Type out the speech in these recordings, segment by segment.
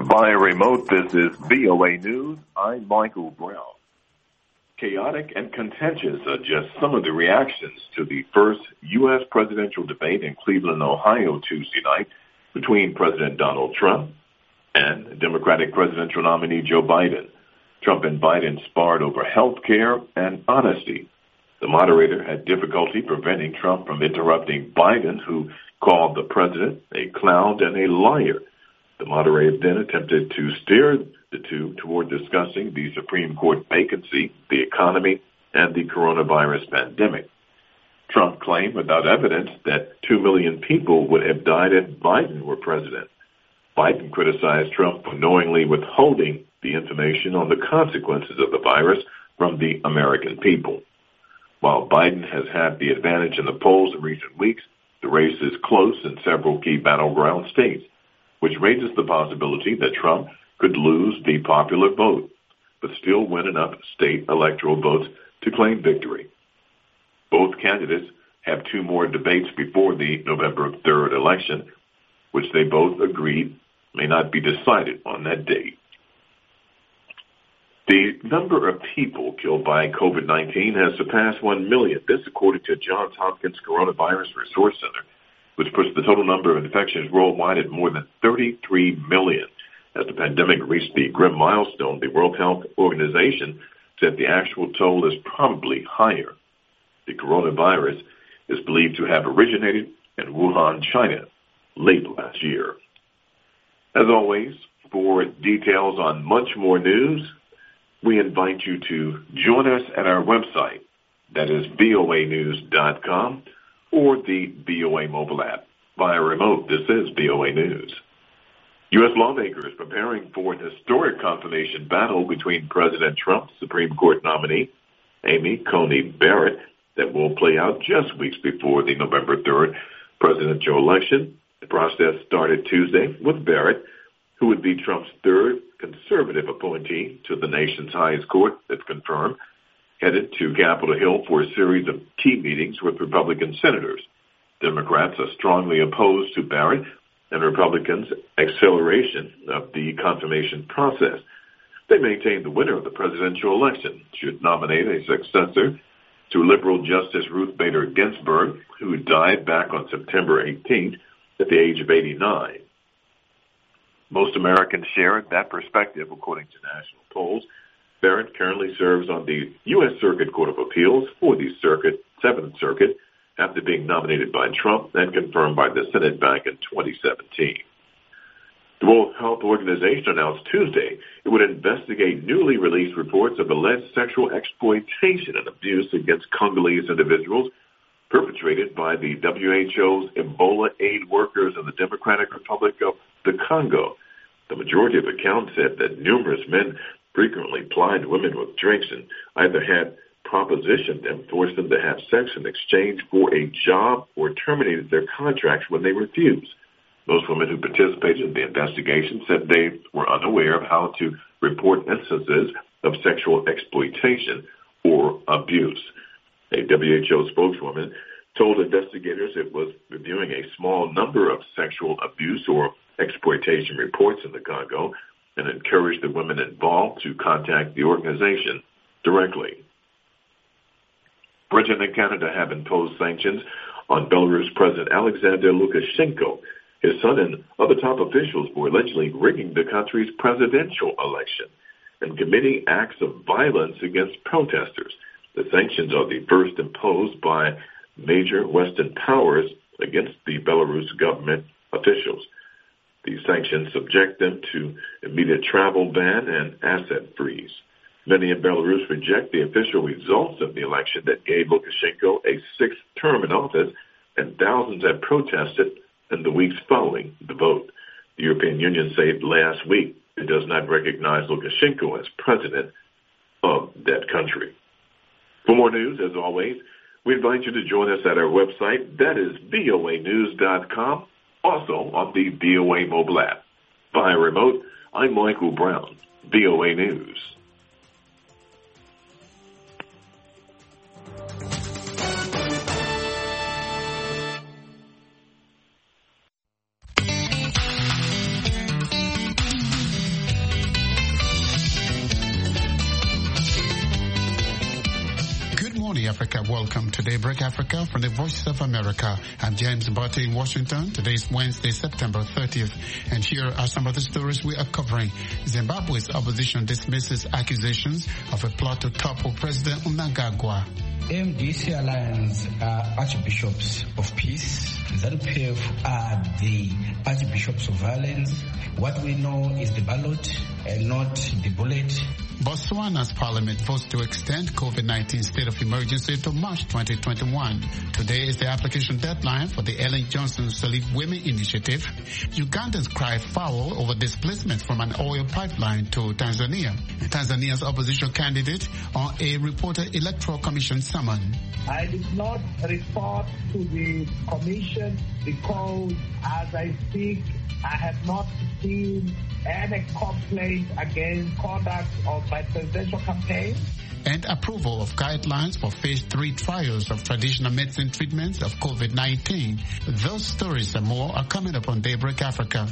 Via remote, this is VOA News. I'm Michael Brown. Chaotic and contentious are just some of the reactions to the first U.S. presidential debate in Cleveland, Ohio, Tuesday night between President Donald Trump and Democratic presidential nominee Joe Biden. Trump and Biden sparred over health care and honesty. The moderator had difficulty preventing Trump from interrupting Biden, who called the president a clown and a liar. The moderator then attempted to steer the two toward discussing the Supreme Court vacancy, the economy, and the coronavirus pandemic. Trump claimed without evidence that 2 million people would have died if Biden were president. Biden criticized Trump for knowingly withholding the information on the consequences of the virus from the American people. While Biden has had the advantage in the polls in recent weeks, the race is close in several key battleground states, which raises the possibility that Trump could lose the popular vote, but still win enough state electoral votes to claim victory. Both candidates have two more debates before the November 3rd election, which they both agreed may not be decided on that date. The number of people killed by COVID-19 has surpassed 1 million. This according to Johns Hopkins Coronavirus Resource Center, which puts the total number of infections worldwide at more than 33 million. As the pandemic reached the grim milestone, the World Health Organization said the actual toll is probably higher. The coronavirus is believed to have originated in Wuhan, China, late last year. As always, for details on much more news, we invite you to join us at our website, that is voanews.com, or the VOA mobile app. Via remote, this is VOA News. U.S. lawmakers preparing for an historic confirmation battle between President Trump's Supreme Court nominee, Amy Coney Barrett, that will play out just weeks before the November 3rd presidential election. The process started Tuesday with Barrett, who would be Trump's third conservative appointee to the nation's highest court, if confirmed, headed to Capitol Hill for a series of key meetings with Republican senators. Democrats are strongly opposed to Barrett and Republicans' acceleration of the confirmation process. They maintain the winner of the presidential election should nominate a successor to liberal Justice Ruth Bader Ginsburg, who died back on September 18th at the age of 89. Most Americans share that perspective, according to national polls. Barrett currently serves on the U.S. Circuit Court of Appeals for the Seventh Circuit, after being nominated by Trump and confirmed by the Senate back in 2017. The World Health Organization announced Tuesday it would investigate newly released reports of alleged sexual exploitation and abuse against Congolese individuals perpetrated by the WHO's Ebola aid workers in the Democratic Republic of the Congo. The majority of accounts said that numerous men frequently plied women with drinks and either had propositioned them, forced them to have sex in exchange for a job, or terminated their contracts when they refused. Most women who participated in the investigation said they were unaware of how to report instances of sexual exploitation or abuse. A WHO spokeswoman told investigators it was reviewing a small number of sexual abuse or exploitation reports in the Congo and encouraged the women involved to contact the organization directly. Britain and Canada have imposed sanctions on Belarus President Alexander Lukashenko, his son, and other top officials for allegedly rigging the country's presidential election and committing acts of violence against protesters. The sanctions are the first imposed by major Western powers against the Belarus government officials. These sanctions subject them to immediate travel ban and asset freeze. Many in Belarus reject the official results of the election that gave Lukashenko a sixth term in office, and thousands have protested in the weeks following the vote. The European Union said last week it does not recognize Lukashenko as president of that country. For more news, as always, we invite you to join us at our website, that is voanews.com, also on the VOA mobile app. Via remote, I'm Michael Brown, VOA News. morning, Africa. Welcome to Daybreak Africa from the Voice of America. I'm James Barty in Washington. Today is Wednesday, September 30th. And here are some of the stories we are covering. Zimbabwe's opposition dismisses accusations of a plot to topple President Mnangagwa. MDC Alliance are Archbishops of Peace. ZANU-PF are the Archbishops of Violence. What we know is the ballot and not the bullet. Botswana's parliament votes to extend COVID-19 state of emergency to March 2021. Today is the application deadline for the Ellen Johnson Salute Women Initiative. Ugandans cry foul over displacement from an oil pipeline to Tanzania. Tanzania's opposition candidate on a reported electoral commission summon. I did not report to the commission because as I speak, I have not seen any complaint against conduct of my presidential campaign. And approval of guidelines for phase 3 trials of traditional medicine treatments of COVID-19. Those stories and more are coming up on Daybreak Africa.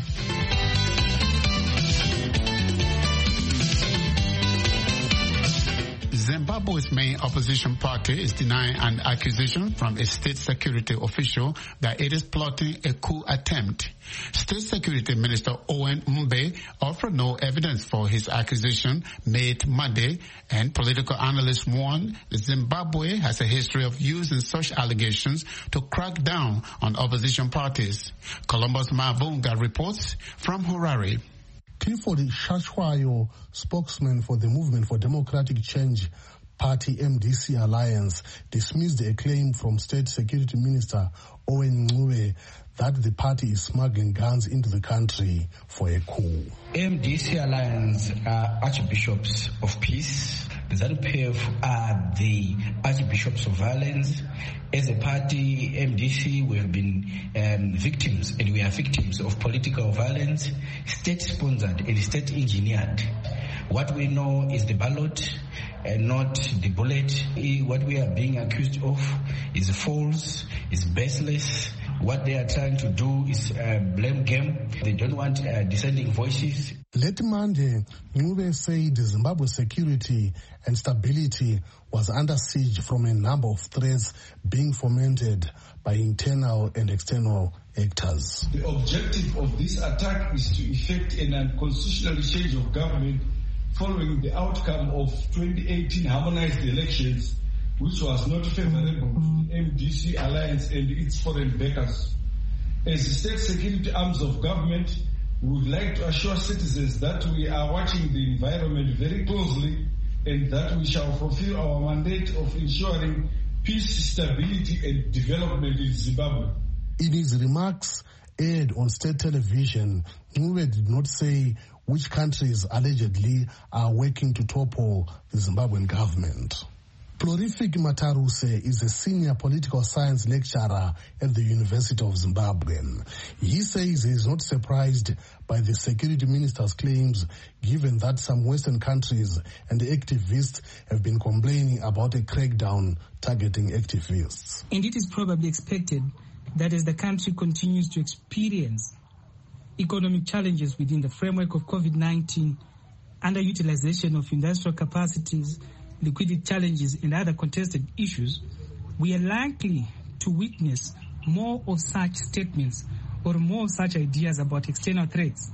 Zimbabwe's main opposition party is denying an accusation from a state security official that it is plotting a coup attempt. State Security Minister Owen Mbe offered no evidence for his accusation made Monday, and political analysts warn that Zimbabwe has a history of using such allegations to crack down on opposition parties. Columbus Mavunga reports from Harare. Clifford Shashwayo, spokesman for the Movement for Democratic Change Party MDC Alliance, dismissed a claim from State Security Minister Owen Ncube that the party is smuggling guns into the country for a coup. MDC Alliance are Archbishops of Peace. ZANU-PF are the Archbishops of Violence. As a party, MDC, we have been victims, and we are victims of political violence, state-sponsored and state-engineered. What we know is the ballot and not the bullet. What we are being accused of is false, is baseless. What they are trying to do is blame game. They don't want dissenting voices. Late Monday, Ncube said Zimbabwe's security and stability was under siege from a number of threats being fomented by internal and external actors. The objective of this attack is to effect an unconstitutional change of government following the outcome of 2018 harmonized elections, which was not favorable to the MDC Alliance and its foreign backers. As the state security arms of government, we would like to assure citizens that we are watching the environment very closely and that we shall fulfill our mandate of ensuring peace, stability and development in Zimbabwe. In his remarks aired on state television, Ncube did not say which countries allegedly are working to topple the Zimbabwean government. Prolific Mataruse is a senior political science lecturer at the University of Zimbabwe. He says he is not surprised by the security minister's claims, given that some Western countries and activists have been complaining about a crackdown targeting activists. And it is probably expected that as the country continues to experience economic challenges within the framework of COVID-19, underutilization of industrial capacities, liquidity challenges and other contested issues, we are likely to witness more of such statements or more of such ideas about external threats.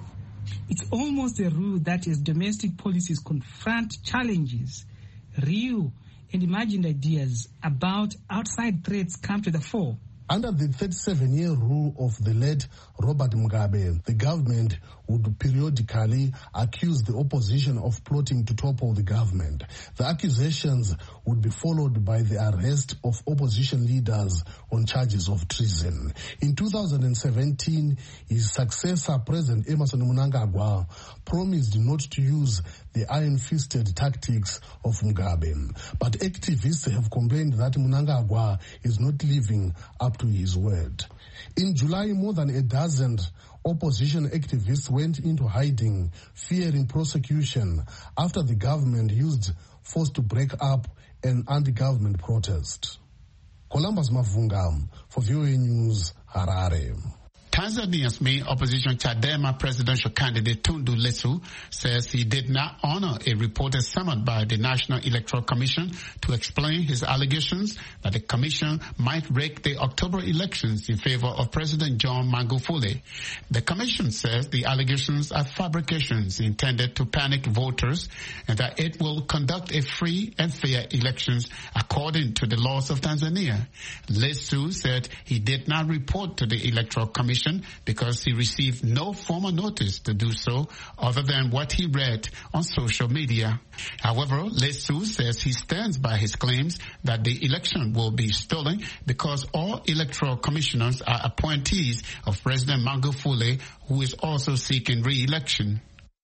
It's almost a rule that as domestic policies confront challenges, real and imagined ideas about outside threats come to the fore. Under the 37-year rule of the late Robert Mugabe, the government would periodically accuse the opposition of plotting to topple the government. The accusations would be followed by the arrest of opposition leaders on charges of treason. In 2017, his successor, President Emmerson Mnangagwa, promised not to use the iron-fisted tactics of Mugabe. But activists have complained that Mnangagwa is not living up to his word. In July, more than a dozen opposition activists went into hiding, fearing prosecution after the government used force to break up an anti-government protest. Columbus Mavunga for VOA News, Harare. Tanzania's main opposition Chadema presidential candidate Tundu Lissu says he did not honor a reported summons by the National Electoral Commission to explain his allegations that the commission might rig the October elections in favor of President John Magufuli. The commission says the allegations are fabrications intended to panic voters and that it will conduct a free and fair elections according to the laws of Tanzania. Lissu said he did not report to the Electoral Commission because he received no formal notice to do so other than what he read on social media. However, Lissu says he stands by his claims that the election will be stolen because all electoral commissioners are appointees of President Magufuli, who is also seeking re-election.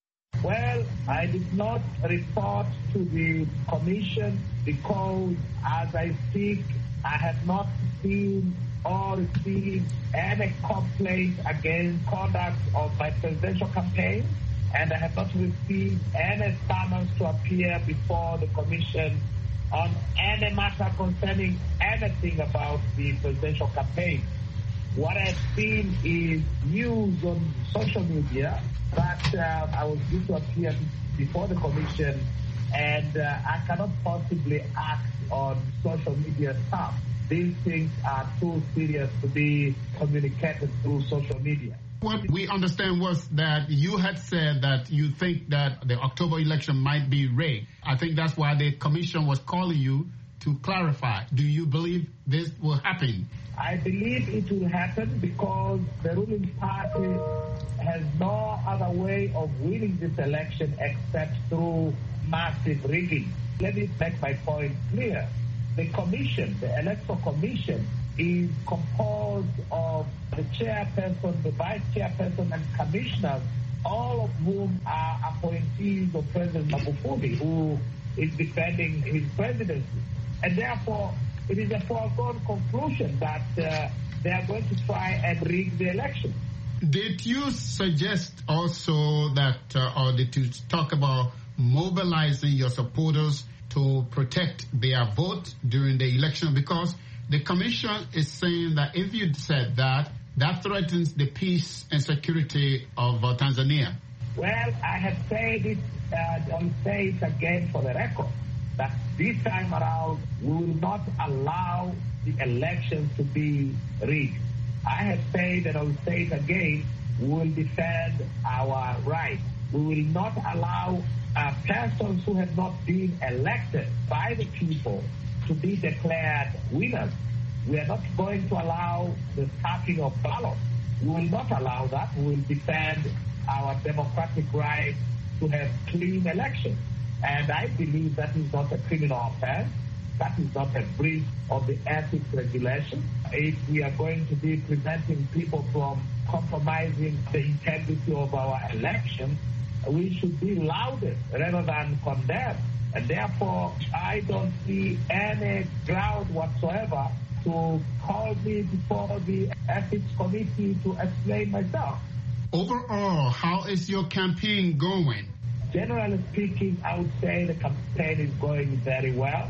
Well, I did not report to the commission because as I speak, I have not seen or received any complaint against conduct of my presidential campaign, and I have not received any summons to appear before the commission on any matter concerning anything about the presidential campaign. What I've seen is news on social media that I was due to appear before the commission, and I cannot possibly act on social media stuff. These things are too serious to be communicated through social media. What we understand was that you had said that you think that the October election might be rigged. I think that's why the commission was calling you to clarify. Do you believe this will happen? I believe it will happen because the ruling party has no other way of winning this election except through massive rigging. Let me make my point clear. The commission, the Electoral Commission, is composed of the chairperson, the vice chairperson, and commissioners, all of whom are appointees of President Magufuli, who is defending his presidency. And therefore, it is a foregone conclusion that they are going to try and rig the election. Did you suggest also that, or did you talk about mobilizing your supporters to protect their vote during the election? Because the commission is saying that if you said that, that threatens the peace and security of Tanzania. Well, I have said it, I'll say it again for the record, that this time around we will not allow the elections to be rigged. I have said, and I'll say it again, we will defend our rights. We will not allow persons who have not been elected by the people to be declared winners. We are not going to allow the stacking of ballots. We will not allow that. We will defend our democratic right to have clean elections. And I believe that is not a criminal offense. That is not a breach of the ethics regulation. If we are going to be preventing people from compromising the integrity of our elections, we should be lauded rather than condemned. And therefore, I don't see any ground whatsoever to call me before the ethics committee to explain myself. Overall, how is your campaign going? Generally speaking, I would say the campaign is going very well,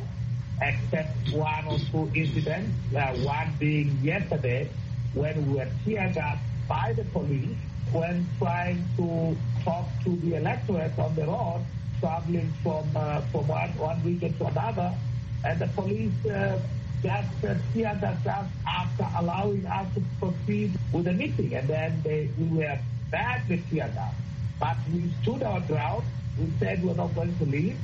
except one or two incidents, one being yesterday when we were tear gassed by the police when trying to talk to the electorate on the road, traveling from one region to another, and the police just tear gassed us after allowing us to proceed with the meeting, and then we were badly tear gassed. But we stood our ground. We said we're not going to leave.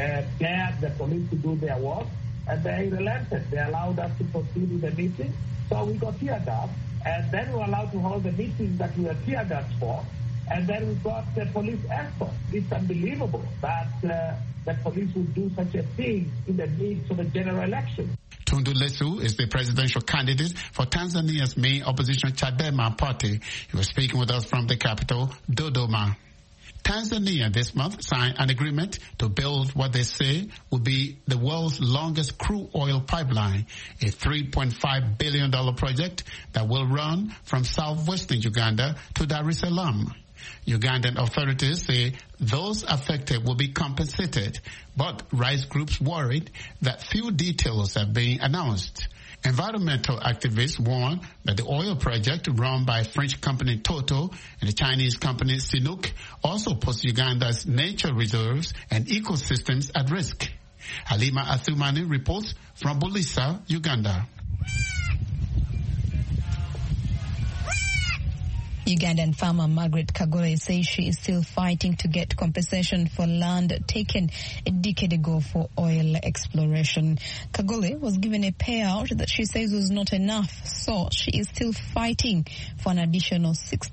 Dared the police to do their work, and they relented. They allowed us to proceed with the meeting. So we got tear gassed, and then we were allowed to hold the meeting that we were tear gassed for, and then we got the police escort. It's unbelievable that the police would do such a thing in the midst of a general election. Tundu Lissu is the presidential candidate for Tanzania's main opposition Chadema party. He was speaking with us from the capital, Dodoma. Tanzania this month signed an agreement to build what they say will be the world's longest crude oil pipeline, a $3.5 billion project that will run from southwestern Uganda to Dar es Salaam. Ugandan authorities say those affected will be compensated, but rights groups worried that few details are being announced. Environmental activists warn that the oil project run by French company Total and the Chinese company Sinopec also puts Uganda's nature reserves and ecosystems at risk. Halima Athumani reports from Bulisa, Uganda. Ugandan farmer Margaret Kagole says she is still fighting to get compensation for land taken a decade ago for oil exploration. Kagole was given a payout that she says was not enough, so she is still fighting for an additional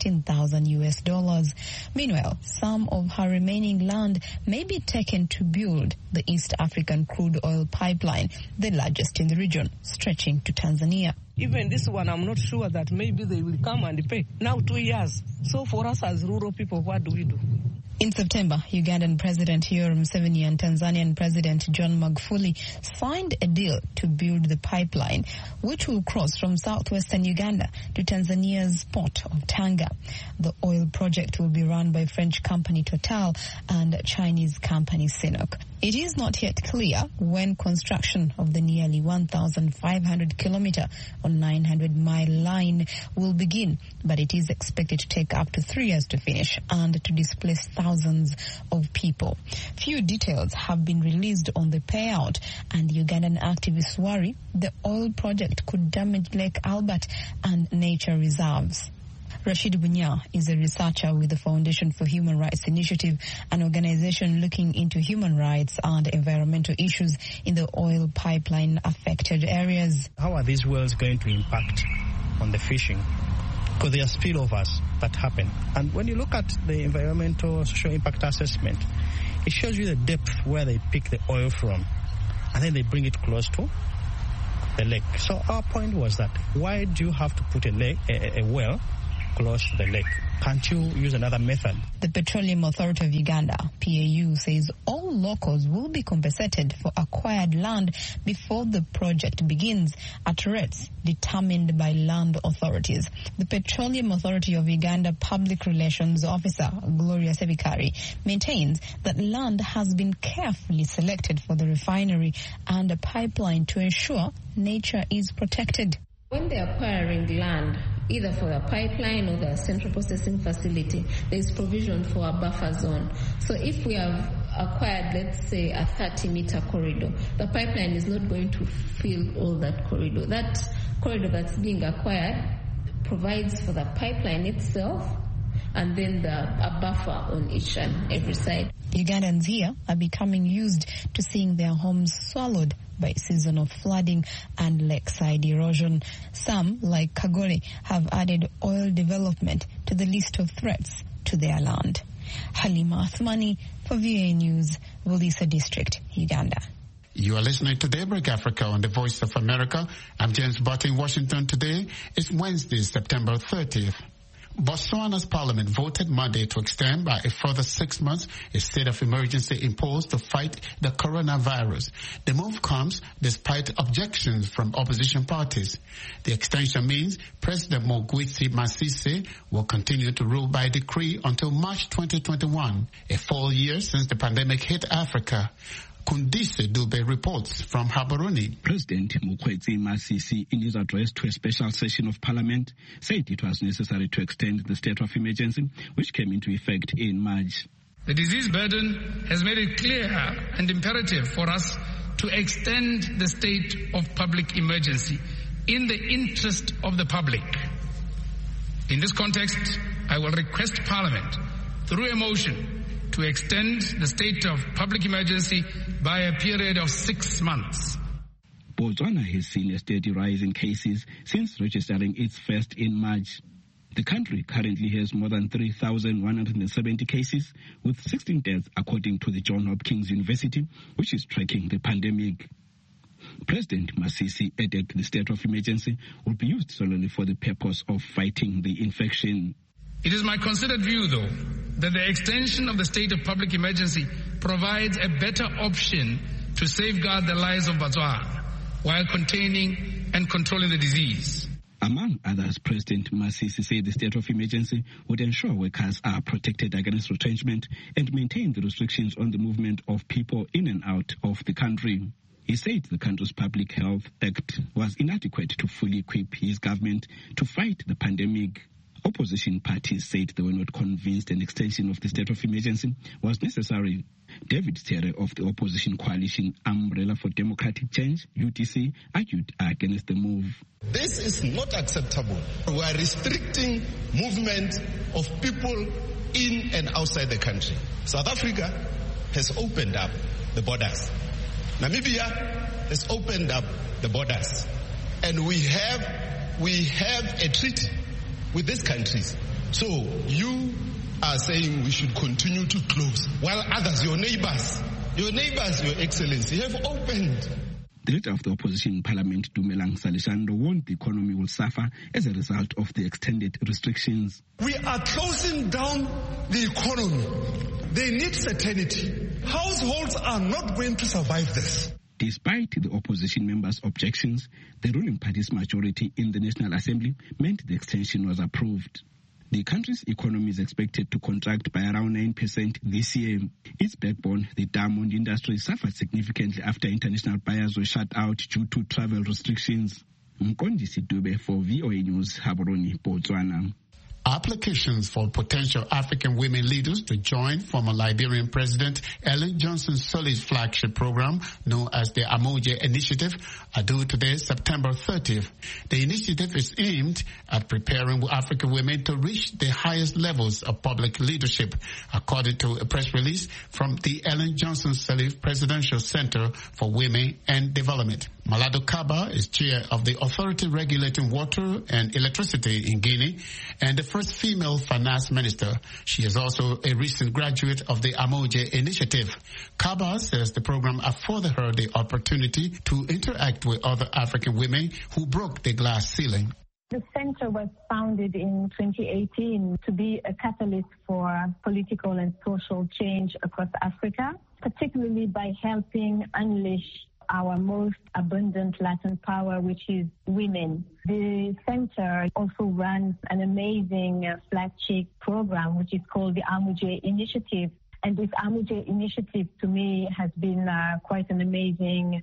$16,000. Meanwhile, some of her remaining land may be taken to build the East African crude oil pipeline, the largest in the region, stretching to Tanzania. Even this one, I'm not sure that maybe they will come and pay. Now 2 years. So for us as rural people, what do we do? In September, Ugandan President Yoweri Museveni and Tanzanian President John Magufuli signed a deal to build the pipeline, which will cross from southwestern Uganda to Tanzania's port of Tanga. The oil project will be run by French company Total and Chinese company Sinopec. It is not yet clear when construction of the nearly 1,500-kilometer or 900-mile line will begin, but it is expected to take up to 3 years to finish and to displace thousands of people. Few details have been released on the payout, and Ugandan activists worry the oil project could damage Lake Albert and nature reserves. Rashid Bunya is a researcher with the Foundation for Human Rights Initiative, an organization looking into human rights and environmental issues in the oil pipeline affected areas. How are these wells going to impact on the fishing? Because there are spillovers that happen. And when you look at the environmental social impact assessment, it shows you the depth where they pick the oil from, and then they bring it close to the lake. So our point was that why do you have to put a well close to the lake? Can't you use another method? The Petroleum Authority of Uganda, PAU, says all locals will be compensated for acquired land before the project begins at rates determined by land authorities. The Petroleum Authority of Uganda Public Relations Officer, Gloria Sebikari, maintains that land has been carefully selected for the refinery and a pipeline to ensure nature is protected. When they're acquiring land, either for the pipeline or the central processing facility, there is provision for a buffer zone. So if we have acquired, let's say, a 30-meter corridor, the pipeline is not going to fill all that corridor. That corridor that's being acquired provides for the pipeline itself and then a buffer on each and every side. Ugandans here are becoming used to seeing their homes swallowed by seasonal flooding and lakeside erosion. Some, like Kagole, have added oil development to the list of threats to their land. Halima Athumani for VOA News, Bulisa District, Uganda. You are listening to Daybreak Africa on the Voice of America. I'm James Butt in Washington. Today is Wednesday, September 30th. Botswana's parliament voted Monday to extend by a further 6 months a state of emergency imposed to fight the coronavirus. The move comes despite objections from opposition parties. The extension means President Mogwitsi Masisi will continue to rule by decree until March 2021, a full year since the pandemic hit Africa. Kundise Dube reports from Gaborone. President Mogwitsi Masisi, in his address to a special session of Parliament, said it was necessary to extend the state of emergency, which came into effect in March. The disease burden has made it clear and imperative for us to extend the state of public emergency in the interest of the public. In this context, I will request Parliament, through a motion, to extend the state of public emergency by a period of 6 months. Botswana has seen a steady rise in cases since registering its first in March. The country currently has more than 3,170 cases, with 16 deaths according to the Johns Hopkins University, which is tracking the pandemic. President Masisi added the state of emergency will be used solely for the purpose of fighting the infection. It is my considered view, though, that the extension of the state of public emergency provides a better option to safeguard the lives of Botswana while containing and controlling the disease. Among others, President Masisi said the state of emergency would ensure workers are protected against retrenchment and maintain the restrictions on the movement of people in and out of the country. He said the country's Public Health Act was inadequate to fully equip his government to fight the pandemic. Opposition parties said they were not convinced an extension of the state of emergency was necessary. David Tere of the opposition coalition Umbrella for Democratic Change, UDC, argued against the move. This is not acceptable. We are restricting movement of people in and outside the country. South Africa has opened up the borders. Namibia has opened up the borders. And we have a treaty with these countries. So you are saying we should continue to close, while others, your neighbors, Your Excellency, have opened. The leader of the opposition in Parliament, Dumelang Salishando, warned the economy will suffer as a result of the extended restrictions. We are closing down the economy. They need certainty. Households are not going to survive this. Despite the opposition members' objections, the ruling party's majority in the National Assembly meant the extension was approved. The country's economy is expected to contract by around 9% this year. Its backbone, the diamond industry, suffered significantly after international buyers were shut out due to travel restrictions. Mkondisi Dube for VOA News, Gaborone, Botswana. Applications for potential African women leaders to join former Liberian President Ellen Johnson Sirleaf's flagship program, known as the Amoje Initiative, are due today, September 30th. The initiative is aimed at preparing African women to reach the highest levels of public leadership, according to a press release from the Ellen Johnson Sirleaf Presidential Center for Women and Development. Malado Kaba is chair of the authority regulating water and electricity in Guinea and the first female finance minister. She is also a recent graduate of the Amoje Initiative. Kaba says the program afforded her the opportunity to interact with other African women who broke the glass ceiling. The center was founded in 2018 to be a catalyst for political and social change across Africa, particularly by helping unleash our most abundant latent power, which is women. The center also runs an amazing flagship program, which is called the Amoje Initiative. And this Amoje Initiative, to me, has been quite an amazing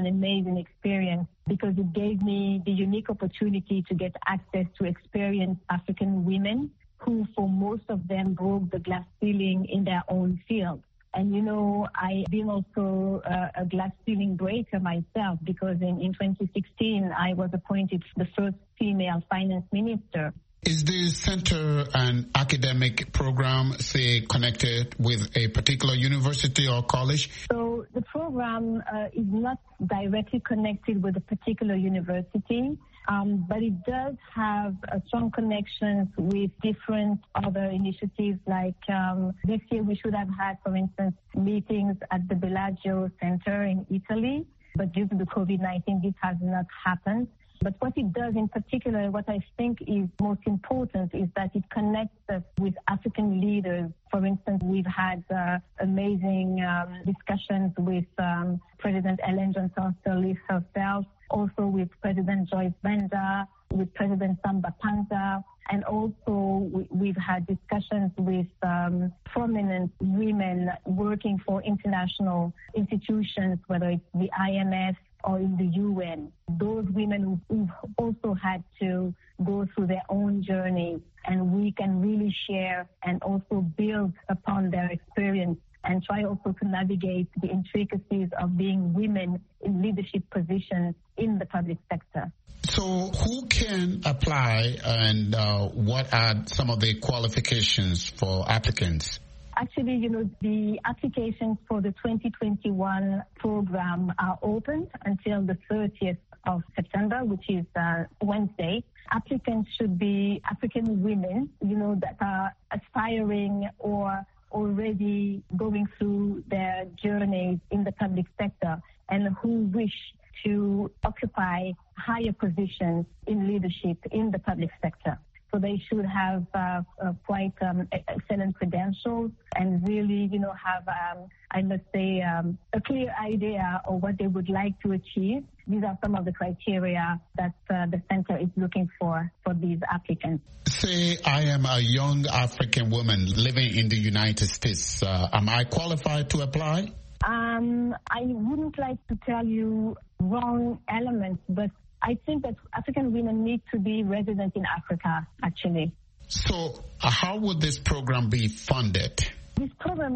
experience, because it gave me the unique opportunity to get access to experienced African women who, for most of them, broke the glass ceiling in their own field. And, you know, I've been also a glass ceiling breaker myself, because in 2016, I was appointed the first female finance minister. Is the center an academic program, say, connected with a particular university or college? So the program is not directly connected with a particular university. But it does have strong connections with different other initiatives. Like this year, we should have had, for instance, meetings at the Bellagio Center in Italy. But due to the COVID-19, this has not happened. But what it does in particular, what I think is most important, is that it connects us with African leaders. For instance, we've had amazing discussions with President Ellen Johnson Sirleaf herself, also with President Joyce Banda, with President Samba Panza, and also we've had discussions with prominent women working for international institutions, whether it's the IMF or in the UN. Those women who've also had to go through their own journey, and we can really share and also build upon their experience and try also to navigate the intricacies of being women in leadership positions in the public sector. So who can apply, and what are some of the qualifications for applicants? Actually, you know, the applications for the 2021 program are open until the 30th of September, which is Wednesday. Applicants should be African women, you know, that are aspiring or already going through their journeys in the public sector and who wish to occupy higher positions in leadership in the public sector. So they should have quite excellent credentials and really, you know, have, I must say, a clear idea of what they would like to achieve. These are some of the criteria that the center is looking for these applicants. Say I am a young African woman living in the United States. Am I qualified to apply? I wouldn't like to tell you wrong elements, but I think that African women need to be resident in Africa, actually. So how would this program be funded? This program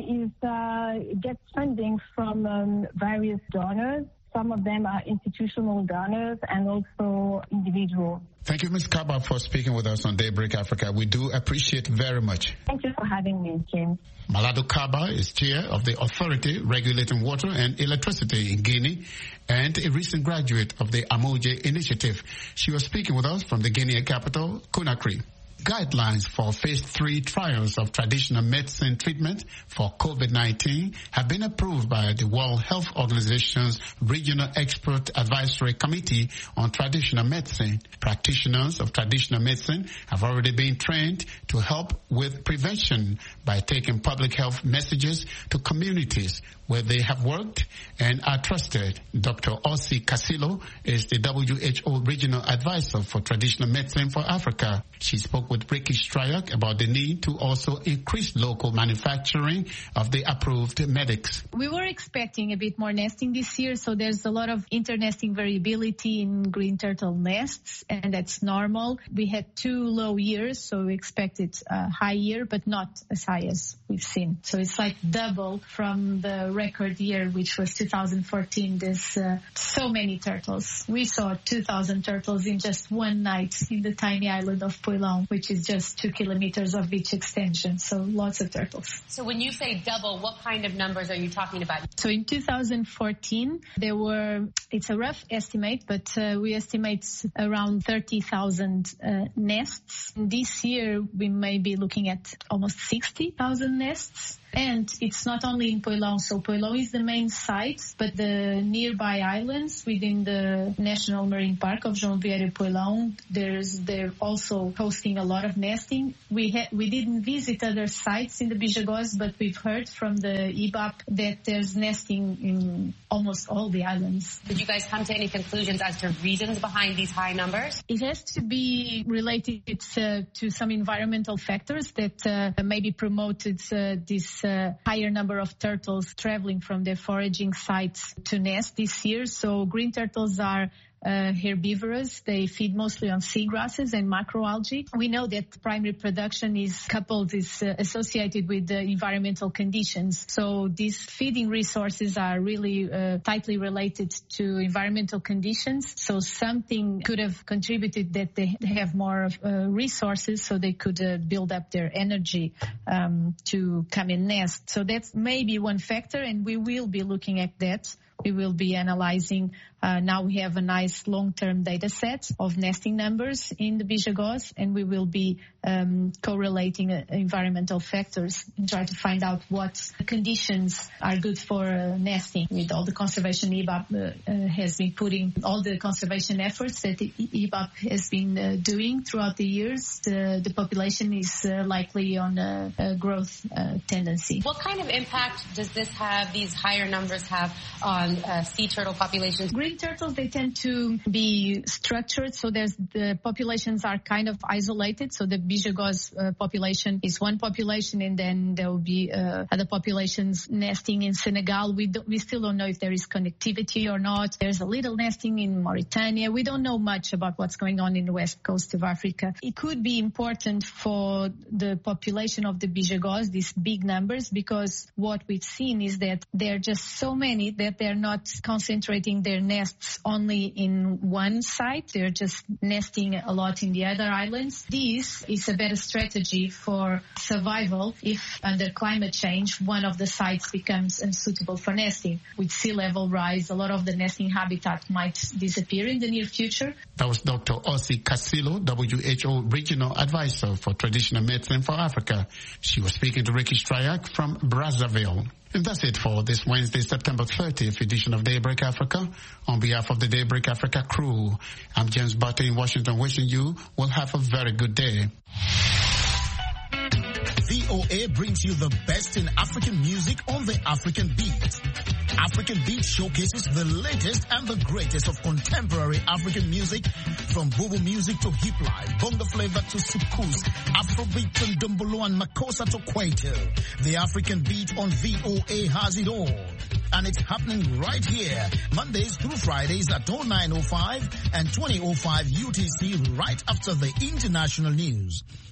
gets funding from various donors. Some of them are institutional donors and also individual. Thank you, Ms. Kaba, for speaking with us on Daybreak Africa. We do appreciate very much. Thank you for having me, James. Malado Kaba is chair of the authority regulating water and electricity in Guinea and a recent graduate of the Amoje initiative. She was speaking with us from the Guinean capital, Conakry. Guidelines for phase 3 trials of traditional medicine treatment for COVID-19 have been approved by the World Health Organization's Regional Expert Advisory Committee on Traditional Medicine. Practitioners of traditional medicine have already been trained to help with prevention by taking public health messages to communities where they have worked and are trusted. Dr. Ossie Casilo is the WHO Regional Advisor for Traditional Medicine for Africa. She spoke with Ricky Stryak about the need to also increase local manufacturing of the approved medics. We were expecting a bit more nesting this year, so there's a lot of internesting variability in green turtle nests, and that's normal. We had 2 low years, so we expected a high year, but not as high as we've seen. So it's like double from the record year, which was 2014. There's so many turtles. We saw 2,000 turtles in just one night in the tiny island of Poilão, which is just 2 kilometers of beach extension. So lots of turtles. So when you say double, what kind of numbers are you talking about? So in 2014, there were, it's a rough estimate, but we estimate around 30,000 nests. This year, we may be looking at almost 60,000 nests. And it's not only in Poilão. So Poilão is the main site, but the nearby islands within the National Marine Park of João Vieira Poilão, they're also hosting a lot of nesting. We didn't visit other sites in the Bijagós, but we've heard from the IBAP that there's nesting in almost all the islands. Did you guys come to any conclusions as to reasons behind these high numbers? It has to be related to some environmental factors that maybe promoted this higher number of turtles traveling from their foraging sites to nest this year. So green turtles are herbivorous. They feed mostly on seagrasses and macroalgae. We know that primary production is associated with the environmental conditions. So these feeding resources are really tightly related to environmental conditions. So something could have contributed that they have more resources so they could build up their energy to come and nest. So that's maybe one factor, and we will be looking at that. We will be analyzing. Now we have a nice long-term data set of nesting numbers in the Bijagós, and we will be correlating environmental factors and try to find out what conditions are good for nesting. With all the conservation IBAP has been putting, all the conservation efforts that IBAP has been doing throughout the years, the population is likely on a growth tendency. What kind of impact does this have, these higher numbers have on sea turtle populations? Green turtles, they tend to be structured, so the populations are kind of isolated. So the Bijagós population is one population, and then there will be other populations nesting in Senegal. We still don't know if there is connectivity or not. There's a little nesting in Mauritania. We don't know much about what's going on in the west coast of Africa. It could be important for the population of the Bijagós, these big numbers, because what we've seen is that there are just so many that they're not concentrating their nests only in one site. They're just nesting a lot in the other islands. This is a better strategy for survival if under climate change one of the sites becomes unsuitable for nesting. With sea level rise, a lot of the nesting habitat might disappear in the near future. That was Dr. Ossie Casilo, WHO Regional Advisor for Traditional Medicine for Africa. She was speaking to Ricky Stryak from Brazzaville. And that's it for this Wednesday, September 30th edition of Daybreak Africa. On behalf of the Daybreak Africa crew, I'm James Butter in Washington, wishing you will have a very good day. VOA brings you the best in African music on the African Beat. African Beat showcases the latest and the greatest of contemporary African music, from Bobo music to hip life, bongo flavor to soukous, Afrobeat to Ndombolo and Makossa to Kwaito. The African Beat on VOA has it all. and it's happening right here, Mondays through Fridays at 09:05 and 20:05 UTC, right after the international news.